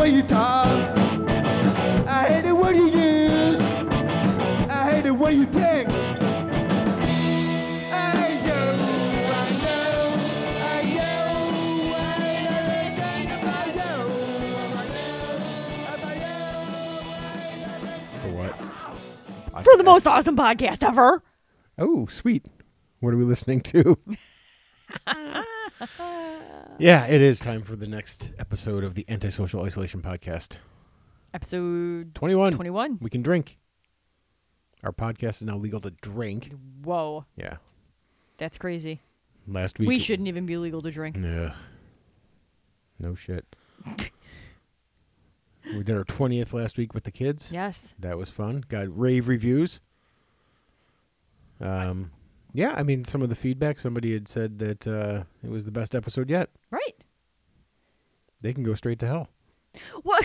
way you talk. I hate the word you use. I hate the way you think. For the most awesome podcast ever. Oh, sweet. What are we listening to? Yeah, it is time for the next episode of the Antisocial Isolation Podcast. Episode 21. 21. We can drink. Our podcast is now legal to drink. Whoa. Yeah. That's crazy. Last week. We shouldn't even be legal to drink. Ugh. No shit. We did our 20th last week with the kids. Yes. That was fun. Got rave reviews. Yeah, I mean, some of the feedback, somebody had said that it was the best episode yet. Right. They can go straight to hell. What?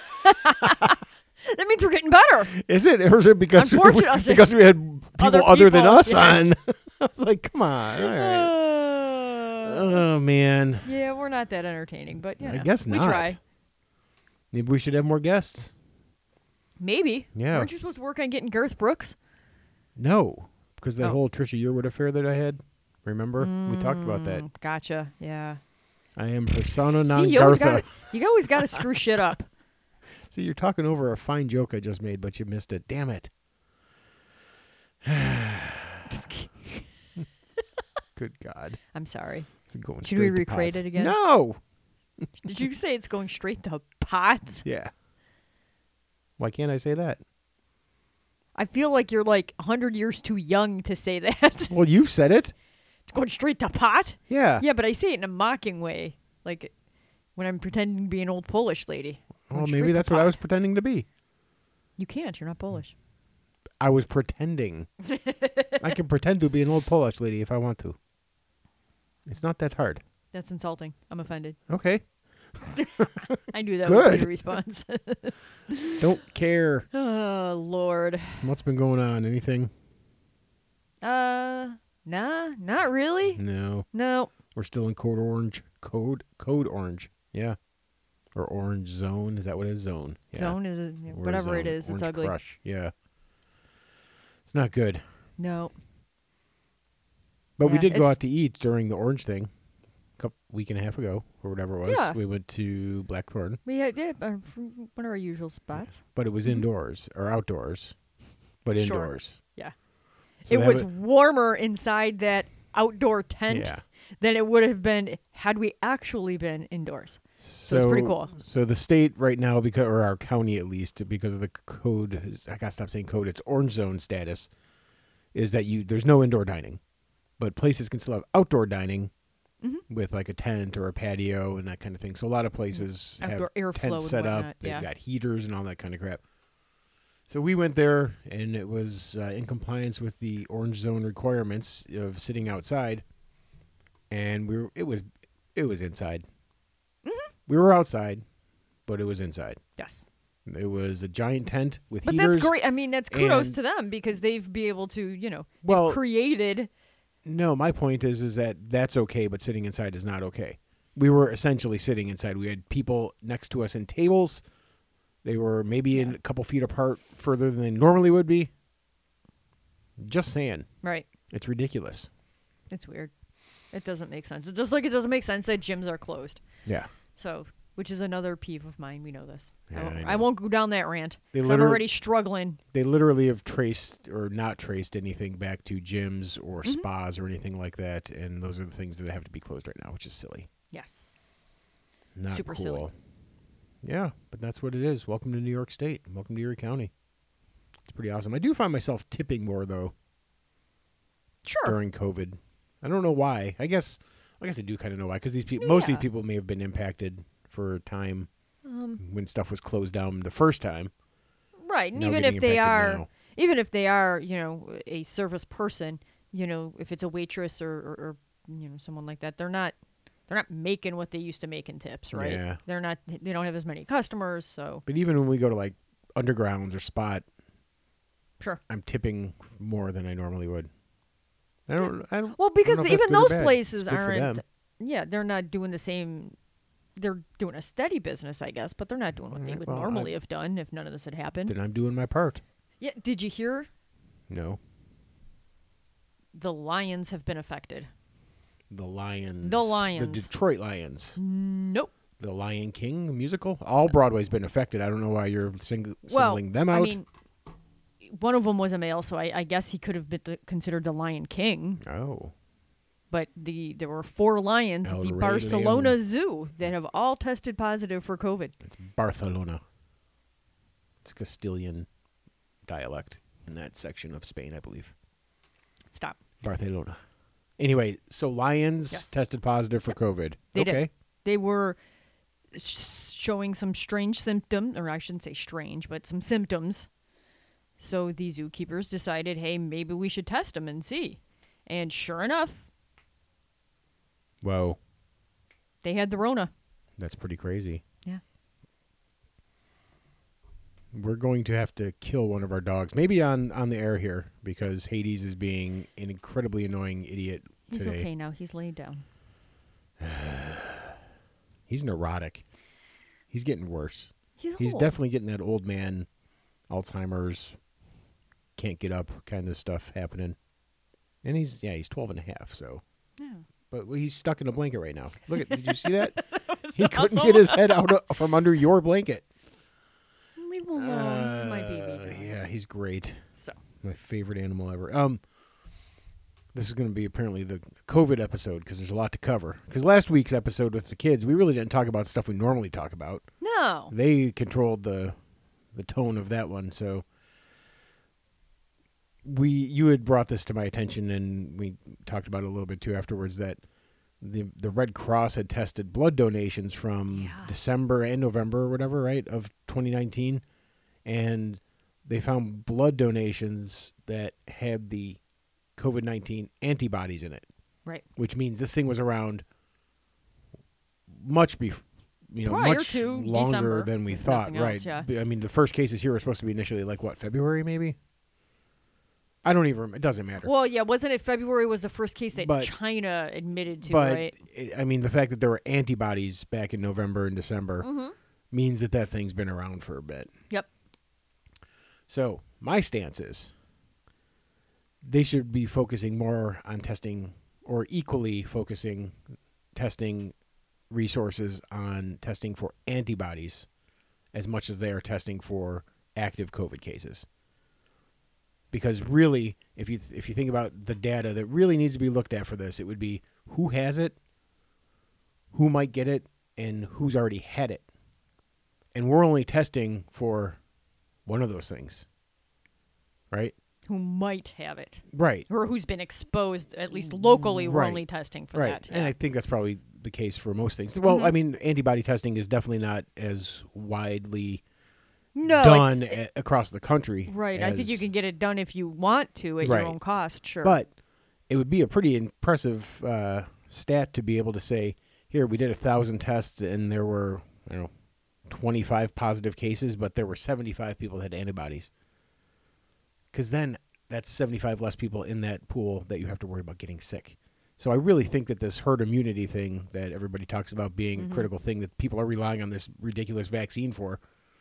That means we're getting better. Is it? Or is it because, Unfortunately. because we had people other than people, us yes. on? I was like, come on. All right. Oh, man. Yeah, we're not that entertaining, but yeah. I guess not. We try. Maybe we should have more guests. Maybe. Yeah. Weren't you supposed to work on getting Garth Brooks? No, because that Oh. whole Trisha Yearwood affair that I had, remember? We talked about that. Gotcha. Yeah. I am persona non See, you always grata. got to screw shit up. See, you're talking over a fine joke I just made, but you missed it. Damn it. Good God. I'm sorry. It's going Should we straight to recreate pots. it again? No. Did you say it's going straight to pots? Yeah. Why can't I say that? I feel like you're like 100 years too young to say that. Well, you've said it. It's going straight to pot? Yeah. Yeah, but I say it in a mocking way. Like when I'm pretending to be an old Polish lady. Well, Going maybe straight that's to what I pot. was pretending to be. You can't. You're not Polish. I was pretending. I can pretend to be an old Polish lady if I want to. It's not that hard. That's insulting. I'm offended. Okay. I knew that would be Good. the response. Don't care. Oh, Lord. What's been going on? Anything? Nah, not really. No. No. We're still in code orange. Code orange. Yeah. Or orange zone. Is that what it is? Zone. Yeah. Zone is We're whatever it zone. is. Orange It's ugly. Crush. Yeah. It's not good. No. But we Yeah, did go it's- out to eat during the orange thing week and a half ago or whatever it was. Yeah. We went to Blackthorn, We had one of our usual spots. but it was indoors or outdoors, but Mm-hmm. Sure. indoors. Yeah. So It that was warmer inside that outdoor tent Yeah. than it would have been had we actually been indoors. So it's pretty cool. So the state right now, because or our county at least, because of the code, I gotta stop saying code. It's orange zone status. Is that there's no indoor dining, but places can still have outdoor dining with like a tent or a patio and that kind of thing. So a lot of places Outdoor have airflow tents and set up. whatnot, They've yeah. got heaters and all that kind of crap. So we went there, and it was in compliance with the orange zone requirements of sitting outside. And it was inside. We were outside, but it was inside. Yes. It was a giant tent with But heaters. that's great. I mean, that's kudos and- to them because they've be able to, Well- they've created. No, my point is that that's okay, but sitting inside is not okay. We were essentially sitting inside. We had people next to us in tables. They were maybe in a couple feet apart further than they normally would be. Just saying. Right. It's ridiculous. It's weird. It doesn't make sense. It's just like it doesn't make sense that gyms are closed. Yeah. So, which is another peeve of mine. We know this. Yeah, I know. I won't go down that rant. They 'Cause I'm literally- already struggling. They literally have traced or not traced anything back to gyms or spas or anything like that, and those are the things that have to be closed right now, which is silly. Yes. Not Super cool. silly. Yeah, but that's what it is. Welcome to New York State. Welcome to Erie County. It's pretty awesome. I do find myself tipping more though Sure. during COVID. I don't know why. I guess I do kind of know why, because these people, most of Yeah. these people may have been impacted for a time when stuff was closed down the first time. Right. And Now even getting if they impacted are, now. a service person, if it's a waitress or someone like that, they're not making what they used to make in tips, right? Yeah. They don't have as many customers, so But even when we go to like Undergrounds or Spot, sure. I'm tipping more than I normally would. I don't Well, because know if that's even good or those bad. places It's good for aren't. them. Yeah, they're not doing the same. they're doing a steady business, I guess, but they're not doing what they Alright, would well, normally have done if none of this had happened. Then I'm doing my part. Yeah, did you hear No. the Lions have been affected? The Lions. The Lions. The Detroit Lions. Nope. The Lion King the musical. All Broadway's been affected. I don't know why you're singling them out. I mean, one of them was a male, so I guess he could have been considered the Lion King. Oh. But there were 4 lions at El the Rey Barcelona Leon. Zoo that have all tested positive for COVID. It's Barcelona. It's Castilian dialect in that section of Spain, I believe. Stop. Barcelona. Anyway, so lions Yes. tested positive for COVID. They okay. did. They were showing some strange symptoms, or I shouldn't say strange, but some symptoms. So the zookeepers decided, hey, maybe we should test them and see. And sure enough, Whoa. they had the Rona. That's pretty crazy. Yeah. We're going to have to kill one of our dogs, maybe on the air here, because Hades is being an incredibly annoying idiot He's today. okay now. He's laid down. He's neurotic. He's getting worse. He's old. Definitely getting that old man, Alzheimer's, can't get up kind of stuff happening. And he's 12 and a half, so. Yeah. But he's stuck in a blanket right now. Look at, did you see that? He awesome. couldn't get his head out from under your blanket. Leave him alone. He's my baby dog. Yeah, he's great. So. My favorite animal ever. This is going to be apparently the COVID episode because there's a lot to cover. Because last week's episode with the kids, we really didn't talk about stuff we normally talk about. No. They controlled the tone of that one. So you had brought this to my attention, and we talked about it a little bit too afterwards, that the Red Cross had tested blood donations from December and November or whatever, right, of 2019, and they found blood donations that had the COVID-19 antibodies in it. Right. Which means this thing was around much Prior much to longer December, than we if thought, nothing else, right? yeah. I mean, the first cases here were supposed to be initially like what, February maybe? I don't even. It doesn't matter. Well, yeah, wasn't it February was the first case that But- China admitted to, but right? I mean, the fact that there were antibodies back in November and December means that thing's been around for a bit. Yep. So my stance is they should be focusing more on testing, or equally focusing testing resources on testing for antibodies as much as they are testing for active COVID cases. Because really, if you think about the data that really needs to be looked at for this, it would be who has it, who might get it, and who's already had it. And we're only testing for one of those things, right? Who might have it. Right. Or who's been exposed, at least locally, we're Right. only testing for Right. that. And yeah. I think that's probably the case for most things. Well, I mean, antibody testing is definitely not as widely No, done it's, across the country. right. I think you as- can get it done if you want to at Right. your own cost, sure. But it would be a pretty impressive stat to be able to say, here, we did 1,000 tests and there were, 25 positive cases, but there were 75 people that had antibodies. Because then that's 75 less people in that pool that you have to worry about getting sick. So I really think that this herd immunity thing that everybody talks about being a critical thing that people are relying on this ridiculous vaccine for,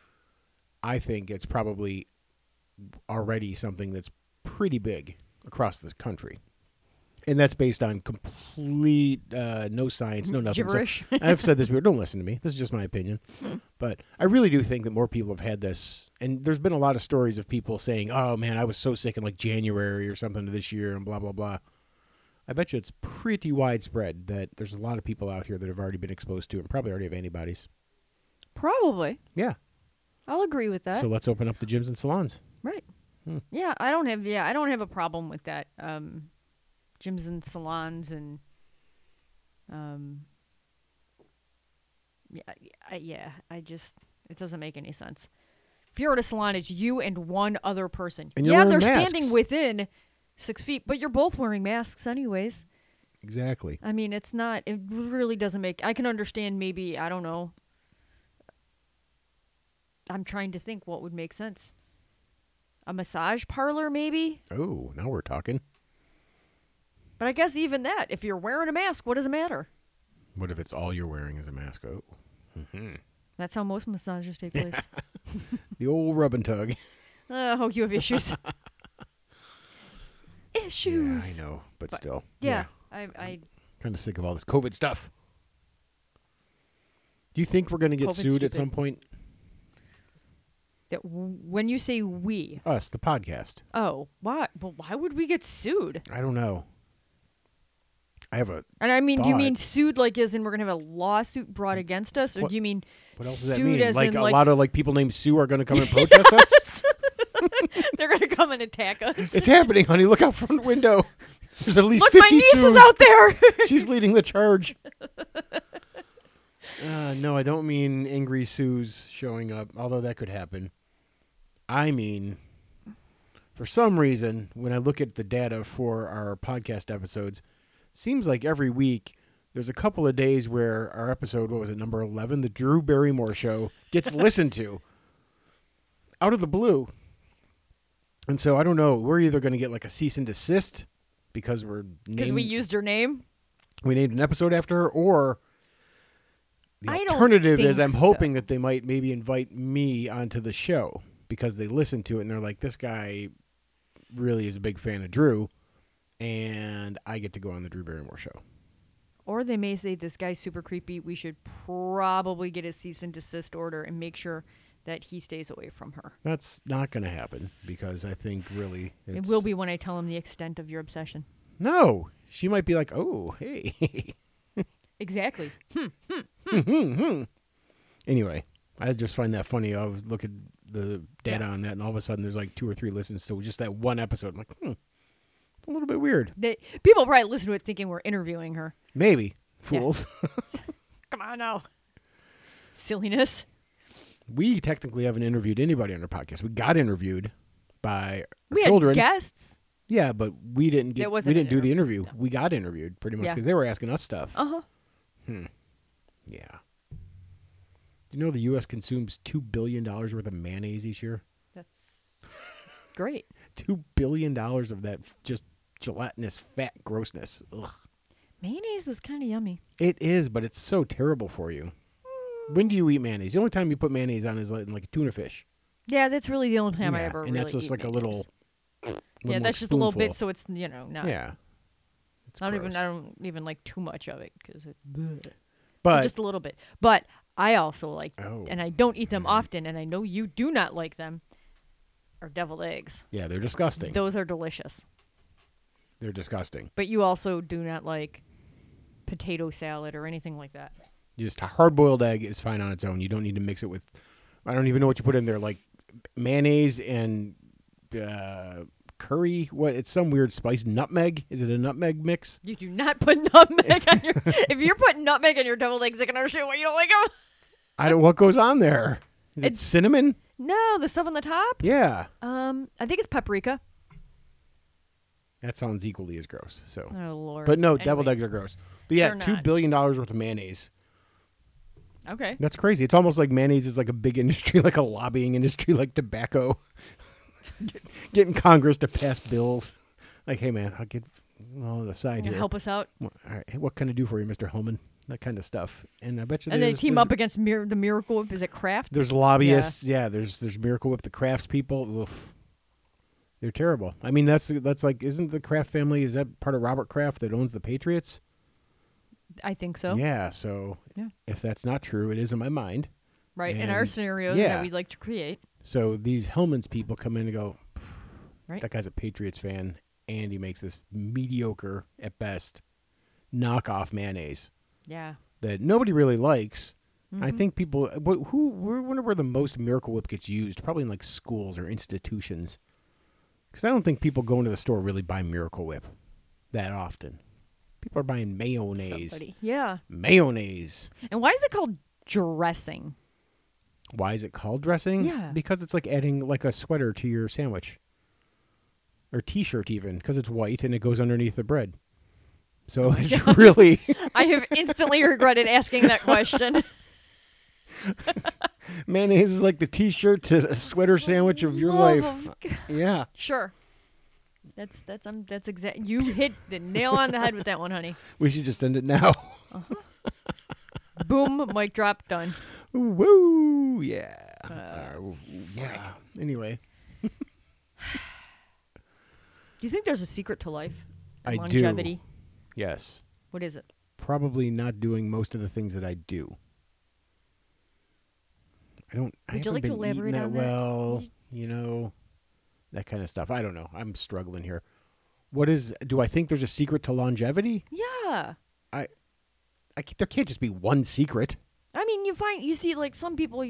I think it's probably already something that's pretty big across the country. And that's based on complete no science, no nothing. So Gibberish. I've said this before. Don't listen to me. This is just my opinion. But I really do think that more people have had this. And there's been a lot of stories of people saying, oh, man, I was so sick in like January or something of this year and blah, blah, blah. I bet you it's pretty widespread that there's a lot of people out here that have already been exposed to it and probably already have antibodies. Probably. Yeah. I'll agree with that. So let's open up the gyms and salons. Right. Yeah, I don't have a problem with that. Gyms and salons and it doesn't make any sense. If you're at a salon, it's you and one other person. And you're yeah, wearing they're masks. standing within 6 feet, but you're both wearing masks anyways. Exactly. I mean, it really doesn't make, I can understand maybe, I don't know. I'm trying to think what would make sense. A massage parlor, maybe? Oh, now we're talking. But I guess even that, if you're wearing a mask, what does it matter? What if it's all you're wearing is a mask? Oh. That's how most massages take place. The old rub and tug. Oh, you have issues. Issues. Yeah, I know, but still. Yeah. I Kind of sick of all this COVID stuff. Do you think we're going to get COVID's sued at stupid. some point? when you say we, Us, the podcast. oh, why? Well, why would we get sued? I don't know. I have a. And I mean, do you mean thought. sued like as in we're gonna have a lawsuit brought against us, or What- do you mean What else does that sued mean? as Like in a like lot of like people named Sue are going to come and protest us? they're gonna come and attack us? It's happening, honey. Look out front window. There's at least Look, 50 my niece Sues. is out there. She's leading the charge. No, I don't mean angry Sue's showing up, although that could happen. I mean, for some reason, when I look at the data for our podcast episodes, seems like every week there's a couple of days where our episode, what was it, number 11, the Drew Barrymore Show, gets listened to out of the blue. And so I don't know. We're either going to get like a cease and desist because Because we used her name. we named an episode after her, or the I don't alternative is think I'm so. hoping that they might maybe invite me onto the show because they listen to it and they're like, this guy really is a big fan of Drew, and I get to go on the Drew Barrymore Show. Or they may say, this guy's super creepy. We should probably get a cease and desist order and make sure that he stays away from her. That's not going to happen because I think really It will be when I tell him the extent of your obsession. No, she might be like, oh, hey. Exactly. Anyway, I just find that funny. I would look at the data Yes. on that, and all of a sudden there's like 2 or 3 listens to just that one episode. I'm like, it's a little bit weird. People probably listen to it thinking we're interviewing her. Maybe. Fools. Come on now. Silliness. We technically haven't interviewed anybody on our podcast. We got interviewed by our We children. had guests. Yeah, but we didn't There get. wasn't We an didn't do the interview. We got interviewed pretty much Yeah. because they were asking us stuff. Uh-huh. Yeah. Do you know the U.S. consumes $2 billion worth of mayonnaise each year? That's great. $2 billion of that just gelatinous fat grossness. Ugh. Mayonnaise is kind of yummy. It is, but it's so terrible for you. When do you eat mayonnaise? The only time you put mayonnaise on is like tuna fish. Yeah, that's really the only time I Yeah, ever and really that's just eat like mayonnaise. a little. Yeah, one, that's like, just a little bit, spoonful. so it's not. Yeah. It's I gross. don't even like too much of it because But just a little bit. But I also like, Oh. and I don't eat them often, and I know you do not like them. Are deviled eggs. yeah, they're disgusting. Those are delicious. They're disgusting. But you also do not like potato salad or anything like that. Just a hard-boiled egg is fine on its own. You don't need to mix it with. I don't even know what you put in there, like mayonnaise and curry. What? It's some weird spice. Nutmeg. Is it a nutmeg mix? You do not put nutmeg on your. If you're putting nutmeg on your deviled eggs, I can understand why you don't like them. I don't. What goes on there? Is it It's- cinnamon? No, the stuff on the top. Yeah. I think it's paprika. That sounds equally as gross. So, Oh Lord. but no, deviled Anyways. eggs are gross. But yeah, They're $2 not. billion worth of mayonnaise. Okay. That's crazy. It's almost like mayonnaise is like a big industry, like a lobbying industry, like tobacco. Getting Congress to pass bills. Like, hey man, I'll get on the side You here. help us out. All right, hey, what can I do for you, Mr. Hellman? That kind of stuff. And I bet you And they there's- team there's- up against the Miracle Whip. Is it Kraft? There's lobbyists. Yeah, there's Miracle Whip, the Crafts people. Oof. They're terrible. I mean, that's like, isn't the Kraft family, is that part of Robert Kraft that owns the Patriots? I think so. Yeah, so Yeah. if that's not true, it is in my mind. Right. In our And- scenario yeah. that we'd like to create. So these Hellman's people come in and go, Right. that guy's a Patriots fan, and he makes this mediocre, at best, knockoff mayonnaise Yeah. that nobody really likes. Mm-hmm. I think people, I wonder where the most Miracle Whip gets used. Probably in like schools or institutions. Because I don't think people go into the store really buy Miracle Whip that often. People are buying mayonnaise. Somebody. Yeah. Mayonnaise. And why is it called dressing? Why is it called dressing? Yeah. Because it's like adding like a sweater to your sandwich. Or T-shirt even, because it's white and it goes underneath the bread. So it's really... I have instantly regretted asking that question. mayonnaise is like the T-shirt to the sweater sandwich of your Oh, life. God. Yeah. Sure. That's exact. You hit the nail on the head with that one, honey. We should just end it now. Boom, mic drop, done. Woo! Yeah. Yeah. Anyway, Do you think there's a secret to life? I Longevity? do. Yes. What is it? Probably not doing most of the things that I do. I Would you haven't like to been eating elaborate that on that? well, that kind of stuff. I don't know. I'm struggling here. Do I think there's a secret to longevity? Yeah. There can't just be one secret. I mean, you see, like, some people,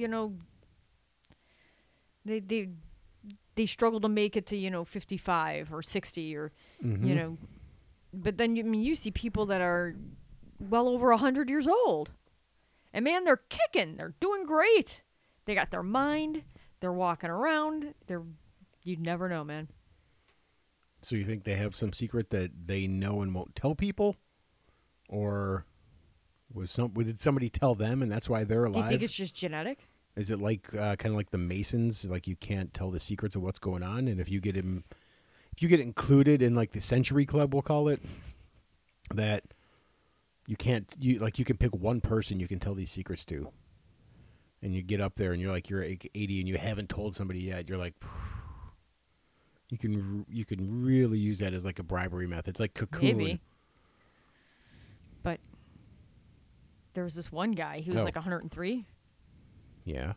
they struggle to make it to, 55 or 60 or, Mhm. but then you see people that are well over 100 years old. And, man, they're kicking. They're doing great. They got their mind. They're walking around. You'd never know, man. So you think they have some secret that they know and won't tell people? Or did somebody tell them and that's why they're alive? Do you think it's just genetic? Is it like kind of like the Masons, like you can't tell the secrets of what's going on, and if you get included in like the Century Club, we'll call it, that you can pick one person you can tell these secrets to, and you get up there and you're 80 and you haven't told somebody yet. You're like, you can really use that as like a bribery method. It's like Cocoon. Maybe. But there was this one guy. He was like 103. Yeah.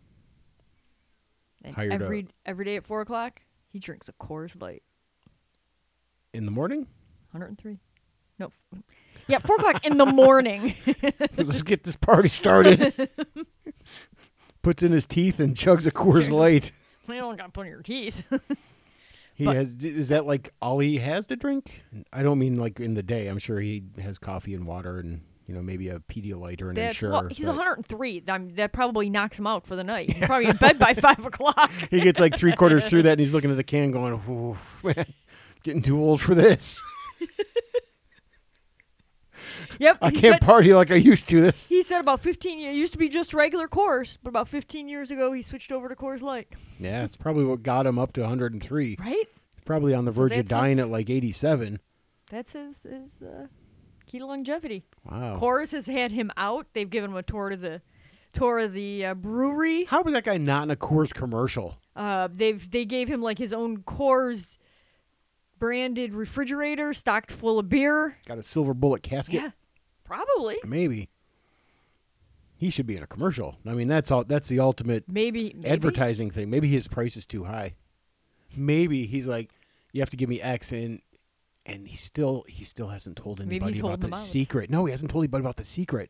And Hired every day at 4 o'clock, he drinks a Coors Light. In the morning? 103. No. Yeah, 4 o'clock in the morning. Let's get this party started. Puts in his teeth and chugs a Coors Light. You don't got to put in your teeth. Is that like all he has to drink? I don't mean like in the day. I'm sure he has coffee and water and, maybe a Pedialyte or an Ensure. Well, he's 103. That probably knocks him out for the night. He's probably in bed by 5 o'clock. He gets like 3/4 through that and he's looking at the can going, "Ooh, man, getting too old for this. Yep. I can't party like I used to." He said about 15 years. It used to be just regular Coors, but about 15 years ago, he switched over to Coors Light. Yeah, it's probably what got him up to 103. Right? Probably on the verge of that's dying his- at like 87. That's his key to longevity. Wow. Coors has had him out. They've given him a tour of the brewery. How was that guy not in a Coors commercial? They gave him like his own Coors branded refrigerator stocked full of beer. Got a silver bullet casket? Yeah, probably. Maybe. He should be in a commercial. I mean, that's the ultimate Maybe. advertising thing. Maybe his price is too high. Maybe he's like, you have to give me X, and he still hasn't told Maybe anybody he's about holding the them out. secret. No, he hasn't told anybody about the secret.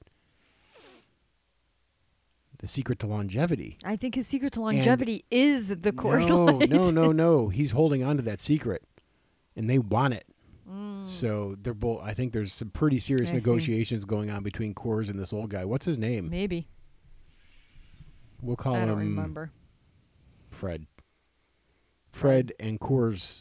The secret to longevity. I think his secret to longevity is the Coors Light. No. He's holding on to that secret, and they want it. So they're both. I think there's some pretty serious I see. negotiations going on between Coors and this old guy. What's his name? Maybe. We'll call I him don't remember. Fred. Fred and Coors.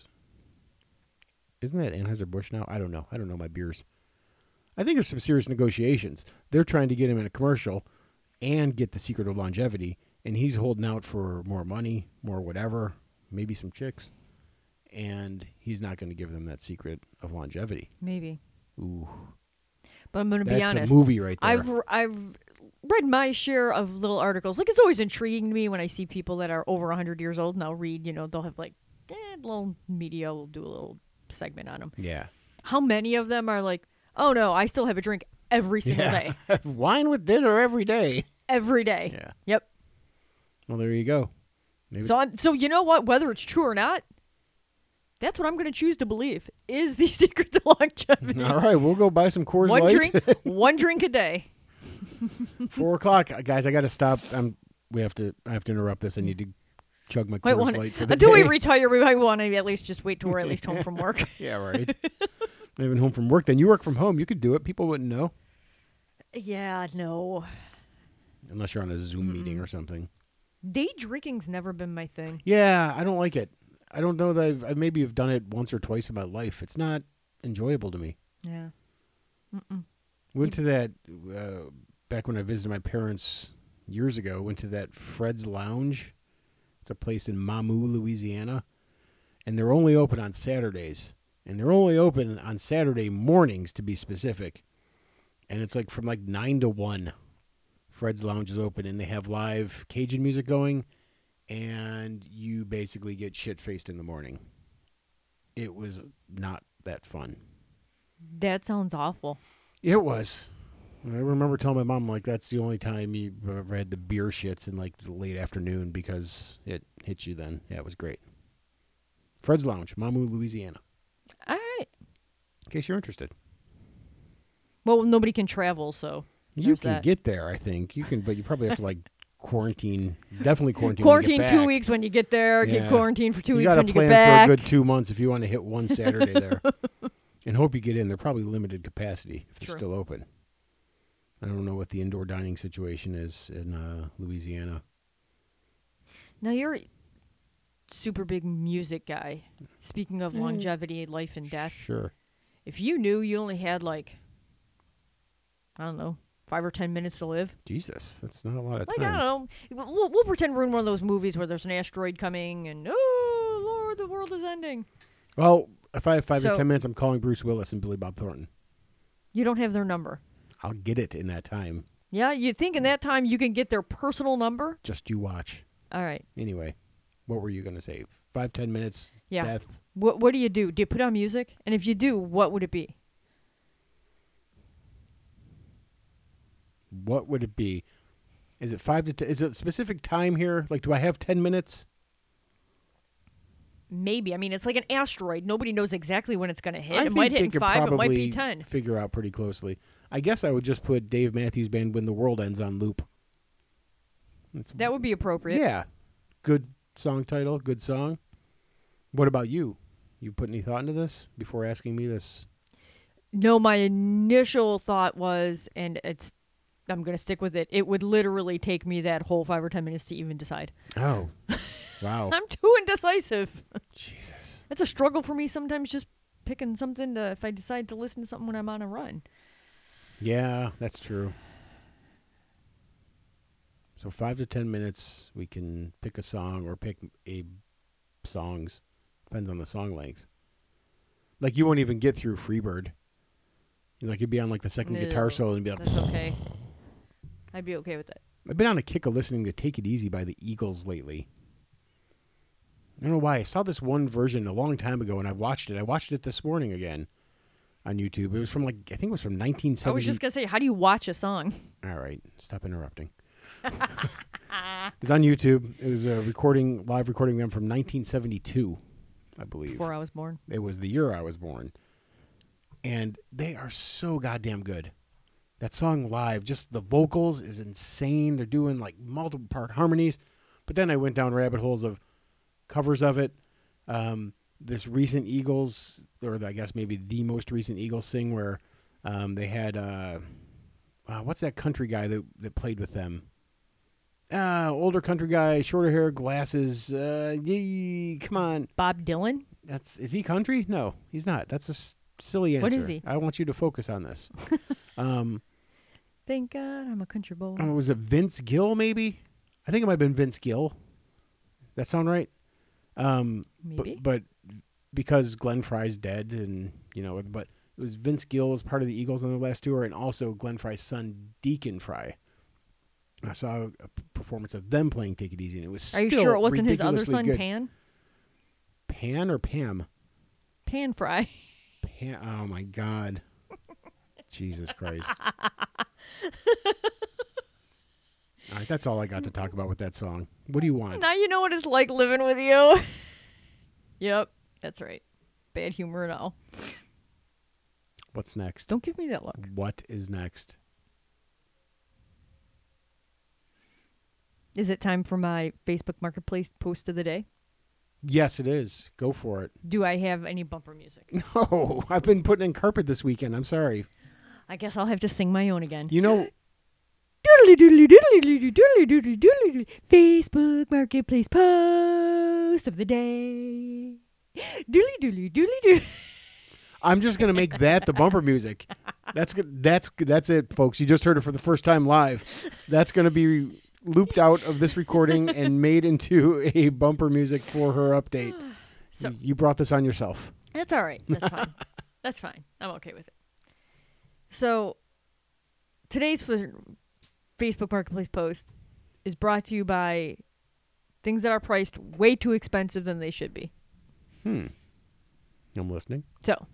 Isn't that Anheuser-Busch now? I don't know. I don't know my beers. I think there's some serious negotiations. They're trying to get him in a commercial and get the secret of longevity, and he's holding out for more money, more whatever, maybe some chicks, and he's not going to give them that secret of longevity. Maybe. Ooh. But I'm going to be That's honest. a movie right there. I've read my share of little articles. Like, it's always intriguing to me when I see people that are over 100 years old, and I'll read, they'll have like little media will do a little segment on them. Yeah. How many of them are like, oh no, I still have a drink every single day. Wine with dinner every day. Every day. Yeah. Yep. Well, there you go. Maybe So you know what? Whether it's true or not, that's what I'm going to choose to believe is the secret to longevity. All right, we'll go buy some Coors Light. One drink a day. 4 o'clock, guys. I got to stop. I have to interrupt this. I need to chug my Coors Light for the until day. we retire, we might want to at least just wait till we're at least home from work. Yeah, right. Not even home from work. Then you work from home. You could do it. People wouldn't know. Yeah, no. Unless you're on a Zoom meeting or something. Day drinking's never been my thing. Yeah, I don't like it. I don't know that I maybe have done it once or twice in my life. It's not enjoyable to me. Yeah. Went to that back when I visited my parents years ago. Went to that Fred's Lounge. It's a place in Mamou, Louisiana, and they're only open on Saturdays. And they're only open on Saturday mornings, to be specific. And it's like from like 9 to 1 Fred's Lounge is open, and they have live Cajun music going, and you basically get shit-faced in the morning. It was not that fun. That sounds awful. It was. I remember telling my mom, like, that's the only time you ever had the beer shits in, like, the late afternoon because it hit you then. Yeah, it was great. Fred's Lounge, Mamou, Louisiana. All right. In case you're interested. Well, nobody can travel, so You there's can that. get there, I think. You can, but you probably have to, like, quarantine. Definitely quarantine. Quarantine when you get 2 back. weeks when you get there. Yeah. Get quarantined for 2 You weeks got when to you get plan back. for a good 2 months if you want to hit one Saturday there. And hope you get in. They're probably limited capacity if they're True. still open. I don't know what the indoor dining situation is in Louisiana. Now you're a super big music guy. Speaking of longevity, life and death, Sure. if you knew you only had like, I don't know, 5 or 10 minutes to live, Jesus, that's not a lot of like time. I don't know, we'll pretend we're in one of those movies where there's an asteroid coming and oh Lord, the world is ending. Well, if I have 5 So- or 10 minutes, I'm calling Bruce Willis and Billy Bob Thornton. You don't have their number. I'll get it in that time. Yeah, you think in that time you can get their personal number? Just you watch. All right. Anyway, what were you going to say? 5, 10 minutes, Yeah. death. What do you do? Do you put on music? And if you do, what would it be? What would it be? Is it 5 to 10? Is it a specific time here? Like, do I have 10 minutes? Maybe. I mean, it's like an asteroid. Nobody knows exactly when it's going to hit. I It think might hit they in could 5. It might probably be 10. figure out pretty closely. I guess I would just put Dave Matthews Band When the World Ends on loop. That would be appropriate. Yeah. Good song title, good song. What about you? You put any thought into this before asking me this? No, my initial thought was, and I'm going to stick with it, it would literally take me that whole 5 or 10 minutes to even decide. Oh. Wow. I'm too indecisive. Jesus. It's a struggle for me sometimes just picking something if I decide to listen to something when I'm on a run. Yeah, that's true. So 5 to 10 minutes, we can pick a song or pick songs. Depends on the song length. Like, you won't even get through Freebird. Like, you'd be on, like, the second guitar No, solo and be like, That's okay. I'd be okay with that. I've been on a kick of listening to Take It Easy by the Eagles lately. I don't know why. I saw this one version a long time ago, and I've watched it. I watched it this morning again on YouTube. It was from, like, I think it was from 1970. I was just going to say, how do you watch a song? All right. Stop interrupting. It was on YouTube. It was a live recording of them from 1972, I believe. Before I was born. It was the year I was born. And they are so goddamn good. That song live, just the vocals is insane. They're doing like multiple part harmonies. But then I went down rabbit holes of covers of it. This recent Eagles, or I guess maybe the most recent Eagles thing where they had, what's that country guy that played with them? Older country guy, shorter hair, glasses. Come on. Bob Dylan? Is he country? No, he's not. That's a silly answer. What is he? I want you to focus on this. Thank God I'm a country boy. Was it Vince Gill, maybe? I think it might have been Vince Gill. That sound right? Maybe. But because Glenn Fry's dead, and but it was Vince Gill was part of the Eagles on the last tour, and also Glenn Fry's son Deacon Fry. I saw a performance of them playing "Take It Easy," and it was. Are you still sure it wasn't his other ridiculously son, good. Pan? Pan or Pam? Pan Fry. Pan. Oh my God. Jesus Christ. All right, that's all I got to talk about with that song. What do you want? Now you know what it's like living with you. Yep, that's right. Bad humor and all. What's next? Don't give me that look. What is next? Is it time for my Facebook Marketplace post of the day? Yes, it is. Go for it. Do I have any bumper music? No, I've been putting in carpet this weekend. I'm sorry. I guess I'll have to sing my own again. You know, Doodly doodly doodly doodly doodly doodly doodly doodly. Facebook Marketplace post of the day. Doodly doodly doodly doodly. I'm just gonna make that the bumper music. That's good. That's it, folks. You just heard it for the first time live. That's gonna be looped out of this recording and made into a bumper music for her update. So- You brought this on yourself. That's all right. That's fine. That's fine. I'm okay with it. So today's for Facebook Marketplace post is brought to you by things that are priced way too expensive than they should be. I'm listening. So,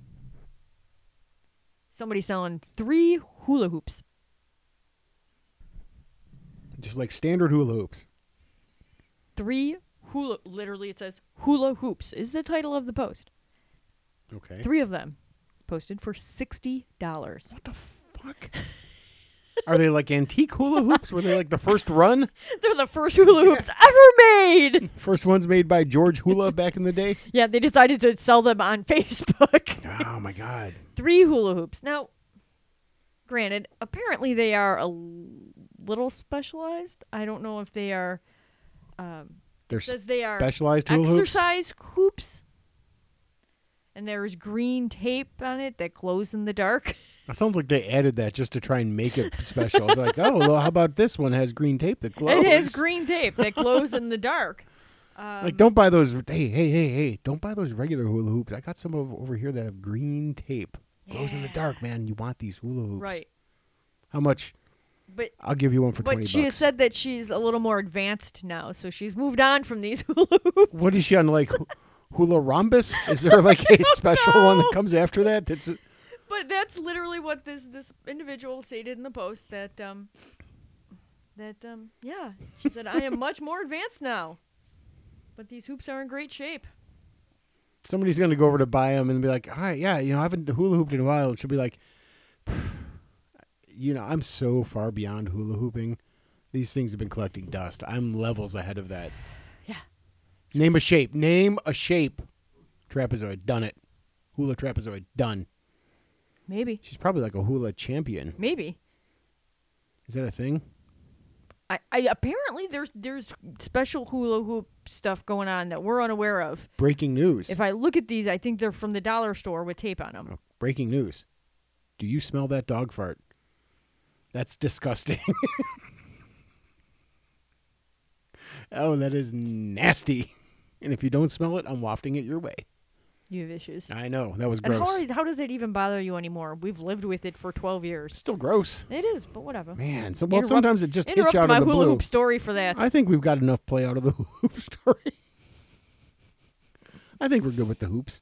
somebody's selling 3 hula hoops. Just like standard hula hoops. 3 literally it says hula hoops is the title of the post. Okay. 3 of them posted for $60. What the fuck? Are they like antique hula hoops? Were they like the first run? They're the first hula hoops ever made. First ones made by George Hula back in the day? Yeah, they decided to sell them on Facebook. Oh, my God. 3 hula hoops. Now, granted, apparently they are a little specialized. I don't know if they are. They're Says they are specialized hula hoops? exercise hoops. And there's green tape on it that glows in the dark. It sounds like they added that just to try and make it special. They're like, oh, well, how about this one has green tape that glows? It has green tape that glows in the dark. Like, don't buy those. Hey, don't buy those regular hula hoops. I got some over here that have green tape. Glows in the dark, man. You want these hula hoops. Right. How much? But I'll give you one for $20. But she has said that she's a little more advanced now, so she's moved on from these hula hoops. What is she on, like, hula rhombus? Is there, like, a special one that comes after that? But that's literally what this individual stated in the post that yeah, she said, I am much more advanced now, but these hoops are in great shape. Somebody's going to go over to buy them and be like, all right, yeah, I haven't hula hooped in a while. And she'll be like, I'm so far beyond hula hooping. These things have been collecting dust. I'm levels ahead of that. Yeah. Name a shape. Trapezoid. Done it. Hula trapezoid. Done. Maybe. She's probably like a hula champion. Maybe. Is that a thing? I apparently there's special hula hoop stuff going on that we're unaware of. Breaking news. If I look at these, I think they're from the dollar store with tape on them. Oh, breaking news. Do you smell that dog fart? That's disgusting. Oh, that is nasty. And if you don't smell it, I'm wafting it your way. You have issues. I know. That was And gross. how does it even bother you anymore? We've lived with it for 12 years. Still gross. It is, but whatever. Man, sometimes it just hits you Interrupt out my of the hula blue. hoop story for that. I think we've got enough play out of the hoop story. I think we're good with the hoops.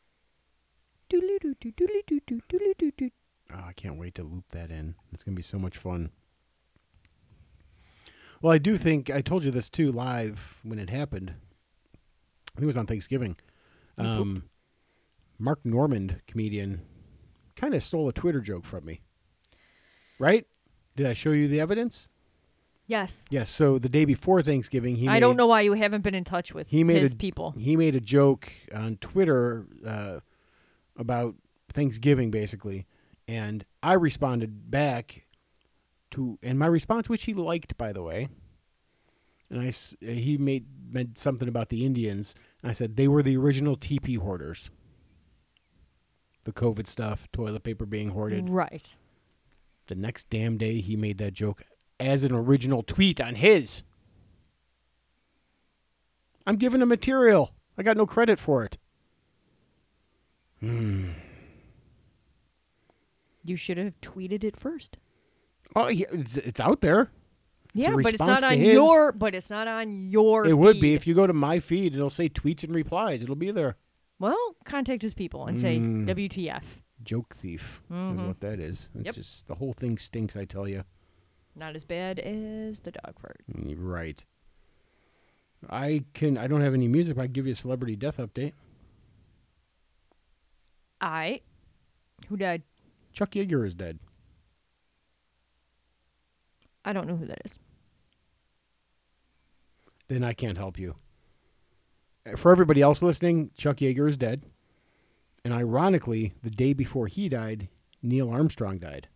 Oh, I can't wait to loop that in. It's going to be so much fun. Well, I do think, I told you this too live when it happened. I think it was on Thanksgiving. Mark Normand, comedian, kind of stole a Twitter joke from me. Right? Did I show you the evidence? Yes. Yes. So the day before Thanksgiving, I don't know why you haven't been in touch with his people. He made a joke on Twitter about Thanksgiving, basically, and I responded back and my response, which he liked, by the way, and he meant something about the Indians, and I said they were the original teepee hoarders. The COVID stuff, toilet paper being hoarded. Right. The next damn day, he made that joke as an original tweet on his. I'm giving him material. I got no credit for it. You should have tweeted it first. Oh, yeah, it's out there. Yeah, but it's response not to on his. your. But it's not on your. It would feed. be if you go to my feed. It'll say tweets and replies. It'll be there. Well, contact his people and say WTF. Joke thief is what that is. It's just the whole thing stinks. I tell you. Not as bad as the dog fart. Right. I don't have any music, but I can give you a celebrity death update. Who died? Chuck Yeager is dead. I don't know who that is. Then I can't help you. For everybody else listening, Chuck Yeager is dead. And ironically, the day before he died, Neil Armstrong died.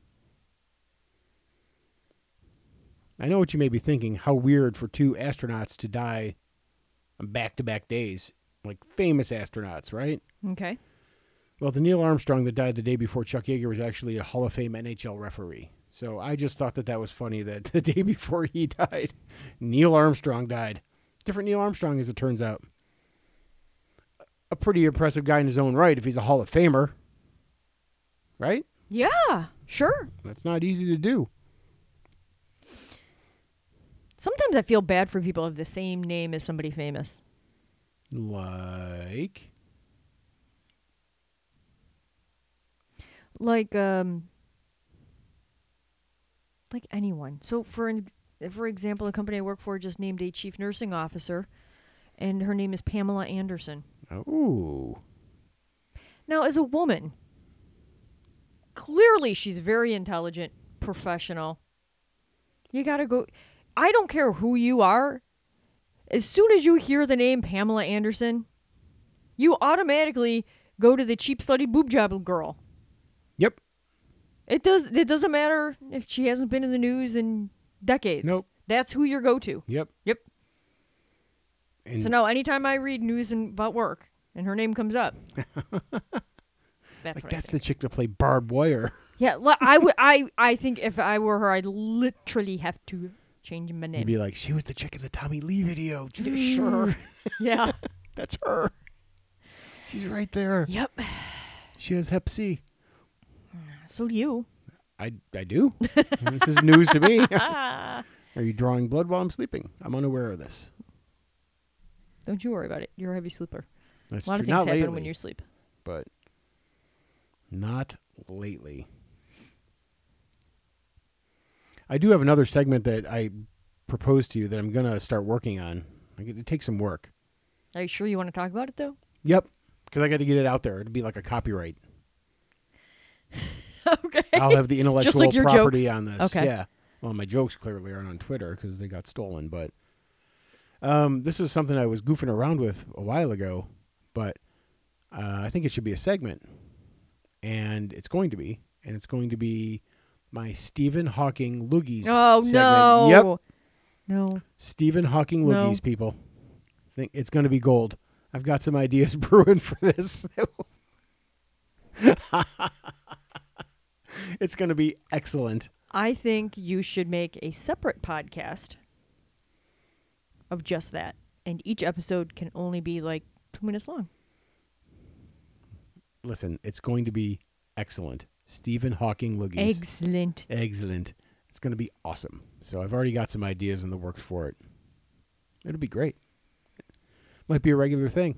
I know what you may be thinking. How weird for 2 astronauts to die on back-to-back days. Like famous astronauts, right? Okay. Well, the Neil Armstrong that died the day before Chuck Yeager was actually a Hall of Fame NHL referee. So I just thought that was funny that the day before he died, Neil Armstrong died. Different Neil Armstrong, as it turns out. A pretty impressive guy in his own right if he's a Hall of Famer. Right? Yeah, sure. That's not easy to do. Sometimes I feel bad for people who have the same name as somebody famous. Like? Like anyone. So for example, the company I work for just named a chief nursing officer, and her name is Pamela Anderson. Oh. Now, as a woman, clearly she's very intelligent, professional. You gotta go. I don't care who you are. As soon as you hear the name Pamela Anderson, you automatically go to the cheap, slutty boob job girl. Yep. It doesn't matter if she hasn't been in the news in decades. Nope. That's who your go-to. Yep. Yep. And So now, anytime I read news about work and her name comes up, that's the chick to play barbed wire. Yeah, I think if I were her, I'd literally have to change my name. You'd be like, she was the chick in the Tommy Lee video. Sure. Yeah. That's her. She's right there. Yep. She has Hep C. So do you. I do. This is news to me. Are you drawing blood while I'm sleeping? I'm unaware of this. Don't you worry about it. You're a heavy sleeper. That's A lot of true. things Not happen lately, when you sleep. but not lately. I do have another segment that I proposed to you that I'm going to start working on. It takes some work. Are you sure you want to talk about it, though? Yep, because I got to get it out there. It'll be like a copyright. Okay. I'll have the intellectual like your property jokes. on this. Okay. Yeah. Well, my jokes clearly aren't on Twitter because they got stolen. But this was something I was goofing around with a while ago. But I think it should be a segment. And it's going to be. And it's going to be my Stephen Hawking Loogies segment. No. Yep. No. Stephen Hawking No. Loogies, people. I think it's going to be gold. I've got some ideas brewing for this. It's going to be excellent. I think you should make a separate podcast of just that. And each episode can only be like 2 minutes long. Listen, it's going to be excellent. Stephen Hawking Loogies. Excellent. Excellent. It's going to be awesome. So I've already got some ideas in the works for it. It'll be great. Might be a regular thing.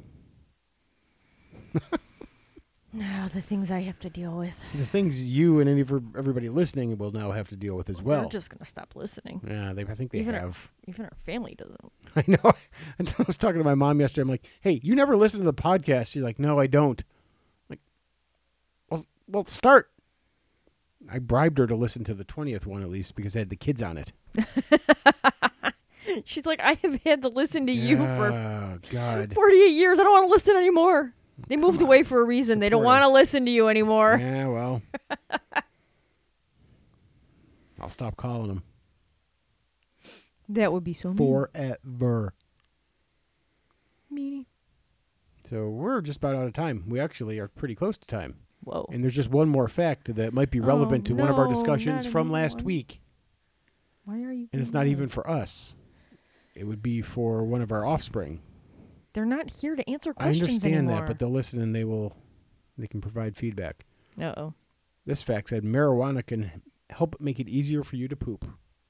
No, the things I have to deal with. The things you and everybody listening will now have to deal with as well. They're just going to stop listening. Yeah, I think they Even have. Even our family doesn't. I know. I was talking to my mom yesterday. I'm like, hey, you never listen to the podcast. She's like, no, I don't. I'm like, well, start. I bribed her to listen to the 20th one at least because I had the kids on it. She's like, I have had to listen to you for Oh, God. 48 years. I don't want to listen anymore. They moved away for a reason. They don't Support want to us. listen to you anymore. Yeah, well. I'll stop calling them. That would be so mean. Forever. Meanie. So we're just about out of time. We actually are pretty close to time. Whoa. And there's just one more fact that might be relevant to one of our no, discussions not from another last one. week. Why are you? And it's doing not that? even for us. It would be for one of our offspring. They're not here to answer I questions understand anymore. that, but they'll listen and they can provide feedback. Uh-oh. This fact said marijuana can help make it easier for you to poop.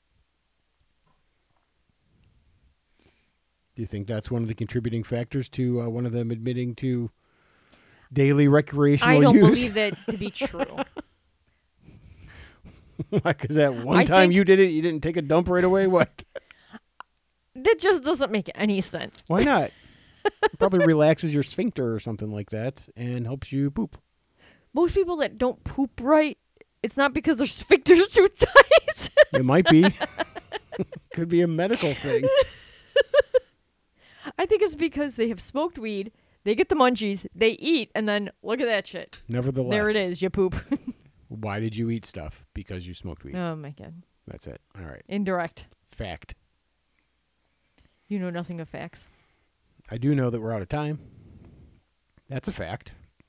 Do you think that's one of the contributing factors to one of them admitting to daily recreational I don't use? believe that to be true. Because that one I time think- you did it, you didn't take a dump right away? What? That just doesn't make any sense. Why not? Probably relaxes your sphincter or something like that and helps you poop. Most people that don't poop right, it's not because their sphincters are too tight. It might be. Could be a medical thing. I think it's because they have smoked weed, they get the munchies, they eat, and then look at that shit. Nevertheless. There it is, you poop. Why did you eat stuff? Because you smoked weed. Oh my god. That's it. All right. Indirect. Fact. You know nothing of facts. I do know that we're out of time. That's a fact.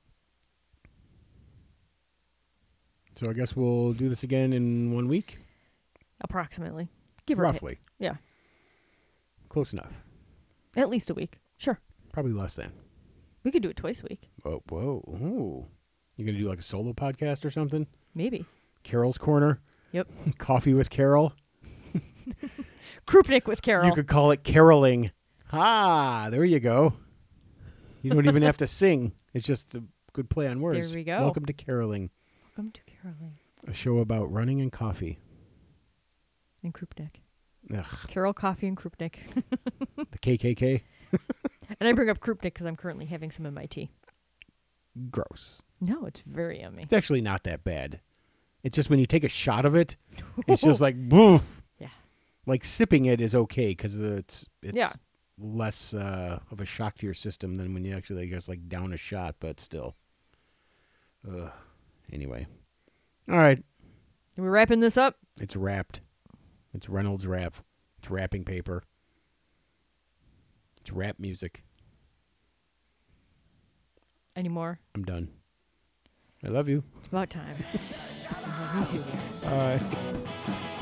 So I guess we'll do this again in 1 week? Approximately. Give or take. Roughly. Yeah. Close enough. At least a week. Sure. Probably less than. We could do it twice a week. Oh, whoa. Ooh. You going to do like a solo podcast or something? Maybe. Carol's Corner? Yep. Coffee with Carol? Krupnik with Carol. You could call it caroling. Ah, there you go. You don't even have to sing. It's just a good play on words. There we go. Welcome to Caroling, Welcome to Caroling a show about running and coffee. and Krupnik. Ugh, Carol, coffee, and Krupnik. the KKK. And I bring up Krupnik because I'm currently having some in my tea. Gross. No, it's very yummy. It's actually not that bad. It's just when you take a shot of it, it's just like, woof. Yeah. Like sipping it is okay because it's Yeah. less of a shock to your system than when you actually just like down a shot, but still. Anyway. All right. Are we wrapping this up? It's wrapped. It's Reynolds wrap. It's wrapping paper. It's rap music. Any more? I'm done. I love you. It's about time. Bye.